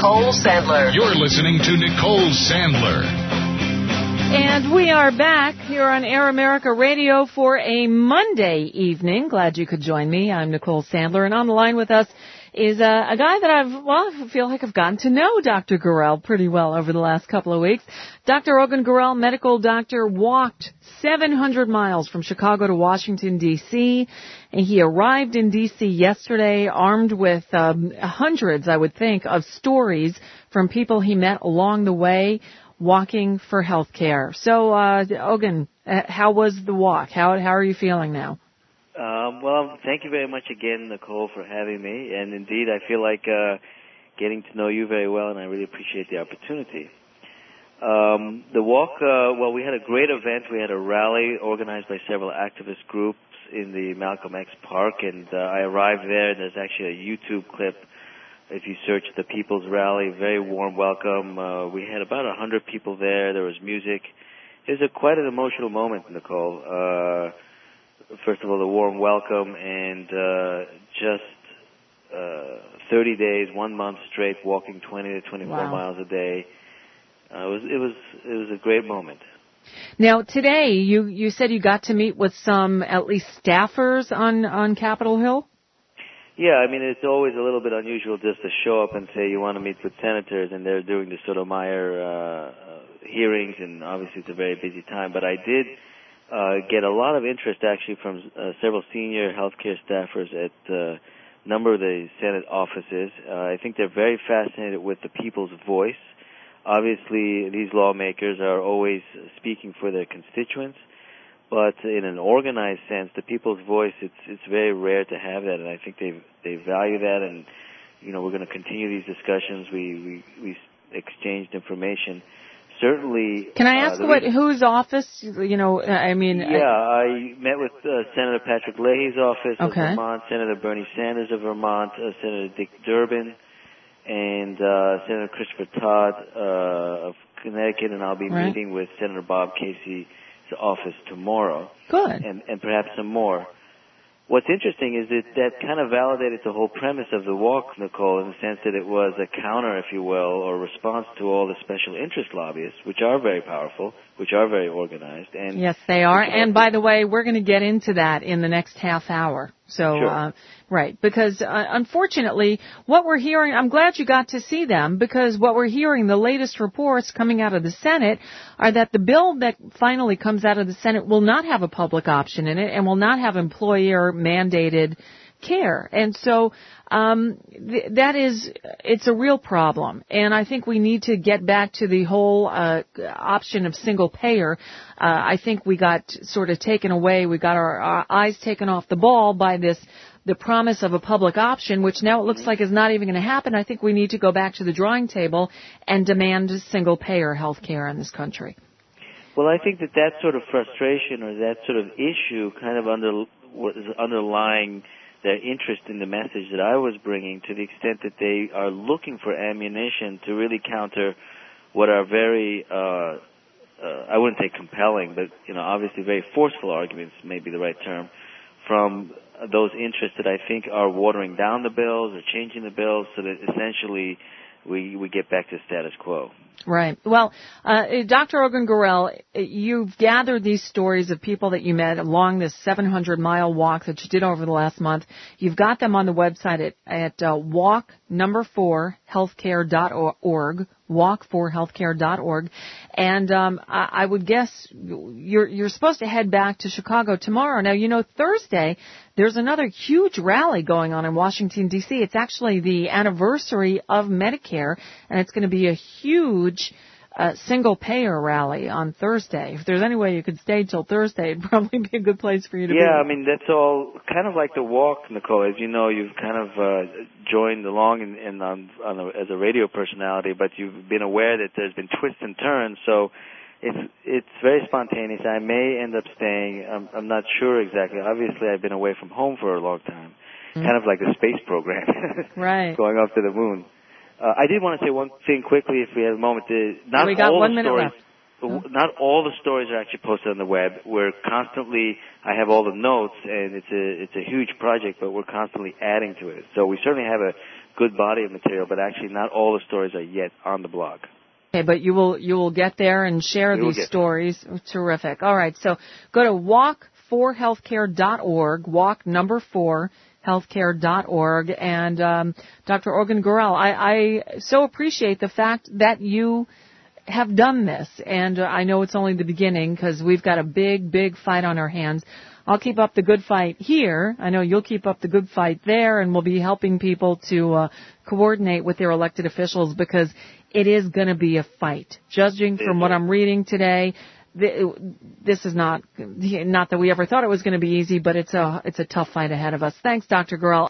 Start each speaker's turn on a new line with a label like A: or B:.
A: Nicole Sandler.
B: You're listening to Nicole Sandler.
C: And we are back here on Air America Radio for a Monday evening. Glad you could join me. I'm Nicole Sandler, and on the line with us is a guy that I feel like I've gotten to know Dr. Gurel pretty well over the last couple of weeks. Dr. Ogun Gurel, medical doctor, walked 700 miles from Chicago to Washington, D.C., and he arrived in D.C. yesterday armed with hundreds, I would think, of stories from people he met along the way walking for health care. So, Ogun, how was the walk? How are you feeling now?
D: Well, thank you very much again, Nicole, for having me. And indeed, I feel like getting to know you very well, and I really appreciate the opportunity. The walk, we had a great event. We had a rally organized by several activist groups in the Malcolm X Park, and I arrived there, and there's actually a YouTube clip. If you search the People's Rally, very warm welcome. We had about 100 people there. There was music. It was quite an emotional moment, Nicole. First of all, the warm welcome, and just 30 days, 1 month straight, walking 20 to 24 miles a day. It was a great moment.
C: Now, today, you said you got to meet with some, at least staffers on Capitol Hill?
D: Yeah, I mean, it's always a little bit unusual just to show up and say you want to meet with senators, and they're doing the Sotomayor hearings, and obviously it's a very busy time. But I did get a lot of interest, actually, from several senior healthcare staffers at a number of the Senate offices. I think they're very fascinated with the people's voice. Obviously, these lawmakers are always speaking for their constituents. But in an organized sense, the people's voice, it's very rare to have that, and I think they value that, and, you know, we're going to continue these discussions. We exchanged information. Certainly.
C: Can I ask whose office, you know, I mean.
D: Yeah, I met with Senator Patrick Leahy's office of
C: Okay.
D: Vermont, Senator Bernie Sanders of Vermont, Senator Dick Durbin, and Senator Christopher Todd of Connecticut, and I'll be meeting with Senator Bob Casey's office tomorrow.
C: Good.
D: And perhaps some more. What's interesting is that kind of validated the whole premise of the walk, Nicole, in the sense that it was a counter, if you will, or response to all the special interest lobbyists, which are very powerful, which are very organized. And
C: yes, they are. And by the way, we're going to get into that in the next half hour. So,
D: sure.
C: Right, because unfortunately, what we're hearing, I'm glad you got to see them, because what we're hearing, the latest reports coming out of the Senate, are that the bill that finally comes out of the Senate will not have a public option in it and will not have employer-mandated care. And so it's a real problem. And I think we need to get back to the whole option of single payer. I think we got sort of taken away. We got our eyes taken off the ball by the promise of a public option, which now it looks like is not even going to happen. I think we need to go back to the drawing table and demand single payer health care in this country.
D: Well, I think that sort of frustration or that sort of issue kind of was underlying their interest in the message that I was bringing, to the extent that they are looking for ammunition to really counter what are very, I wouldn't say compelling, but, you know, obviously very forceful arguments may be the right term, from those interests that I think are watering down the bills or changing the bills so that essentially we get back to status quo.
C: Right. Well, Dr. Ogun Gurel, you've gathered these stories of people that you met along this 700-mile walk that you did over the last month. You've got them on the website at walk4healthcare.org, walk4healthcare.org. And I would guess you're supposed to head back to Chicago tomorrow. Now, you know, Thursday, there's another huge rally going on in Washington, D.C. It's actually the anniversary of Medicare, and it's going to be a huge single-payer rally on Thursday. If there's any way you could stay till Thursday, it'd probably be a good place for you to be.
D: Yeah, I mean, that's all kind of like the walk, Nicole. As you know, you've kind of joined along as a radio personality, but you've been aware that there's been twists and turns, so it's very spontaneous. I may end up staying. I'm not sure exactly. Obviously, I've been away from home for a long time, kind of like the space program,
C: right?
D: Going off to the moon. I did want to say one thing quickly, if we have a moment. Not
C: we got
D: all
C: 1
D: the
C: minute
D: stories,
C: left.
D: Not all the stories are actually posted on the web. I have all the notes, and it's a huge project, but we're constantly adding to it. So we certainly have a good body of material, but actually not all the stories are yet on the blog.
C: Okay, but you will get there and share these stories. Terrific. All right, so go to walk4healthcare.org, walk number 4 healthcare.org, and Dr. Organ Gurel, I so appreciate the fact that you have done this, and I know it's only the beginning because we've got a big fight on our hands. I'll keep up the good fight here. I know you'll keep up the good fight there, and we'll be helping people to coordinate with their elected officials because it is going to be a fight. Judging from what I'm reading today, this is not that we ever thought it was going to be easy, but it's a tough fight ahead of us. Thanks, Dr. Gurel.